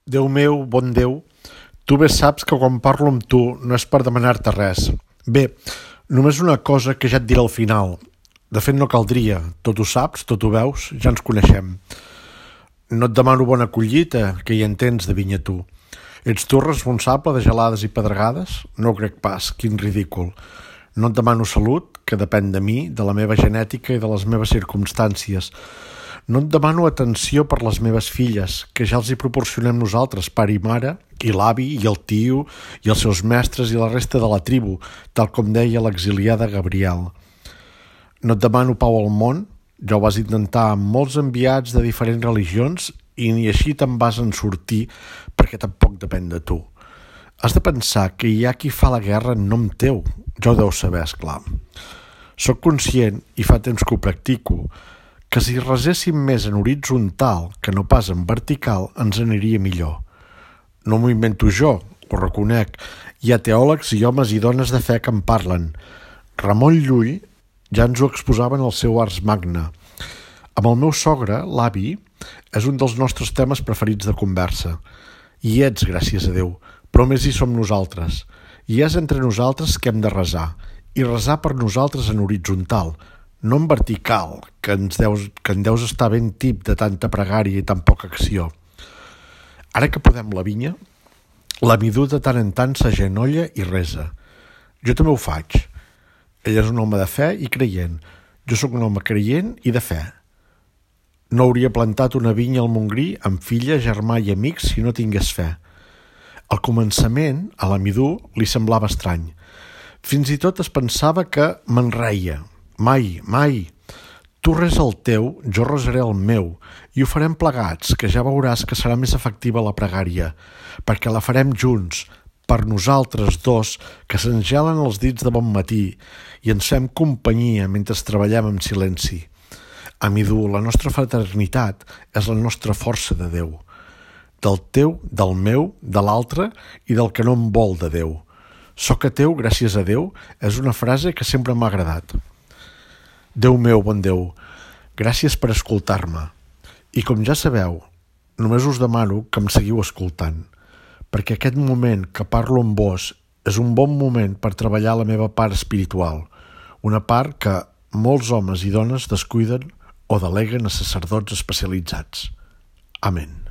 Déu meu, bon Déu, tu bé saps que quan parlo amb tu no és per demanar-te res. Bé, només una cosa que ja et diré al final. De fet, no caldria. Tot ho saps, tot ho veus, ja ens coneixem. No et demano bona collita, que hi entens de vinya tu. Ets tu responsable de gelades i pedregades? No ho crec pas, quin ridícul. No et demano salut, que depèn de mi, de la meva genètica i de les meves circumstàncies. No et demano atenció per les meves filles, que ja els hi proporcionem nosaltres, pare i mare, i l'avi, i el tio, i els seus mestres i la resta de la tribu, tal com deia l'exiliada Gabriel. No et demano pau al món, ja ho vas intentar amb molts enviats de diferents religions i ni així te'n vas en sortir perquè tampoc depèn de tu. Has de pensar que hi ha qui fa la guerra en nom teu, ja ho deus saber, esclar. Soc conscient, i fa temps que ho practico, que si reséssim més en horitzontal que no pas en vertical ens aniria millor. No m'ho invento jo, ho reconec. Hi ha teòlegs i homes i dones de fe que en parlen. Ramon Llull ja ens ho exposaven al seu Ars Magna. Amb el meu sogre, l'avi, és un dels nostres temes preferits de conversa. Hi ets, gràcies a Déu, però més hi som nosaltres. I és entre nosaltres que hem de resar, i resar per nosaltres en horitzontal, no en vertical, que en deus estar ben tip de tanta pregària i tan poca acció. Ara que podem la vinya, l'amidú de tant en tant s'agenolla i resa. Jo també ho faig. Ell és un home de fe i creient. Jo sóc un home creient i de fe. No hauria plantat una vinya al Montgrí amb filla, germà i amics si no tingués fe. Al començament, a l'amidú li semblava estrany. Fins i tot es pensava que me'n reia. Mai. Tu res el teu, jo resaré el meu, i ho farem plegats, que ja veuràs que serà més efectiva la pregària, perquè la farem junts, per nosaltres dos, que se'ns gelen els dits de bon matí, i ens fem companyia mentre treballem en silenci. Amidú, la nostra fraternitat és la nostra força de Déu. Del teu, del meu, de l'altre i del que no em vol de Déu. Soc a teu, gràcies a Déu, és una frase que sempre m'ha agradat. Déu meu, bon Déu, gràcies per escoltar-me. I com ja sabeu, només us demano que em seguiu escoltant, perquè aquest moment que parlo amb vos és un bon moment per treballar la meva part espiritual, una part que molts homes i dones descuiden o deleguen a sacerdots especialitzats. Amén.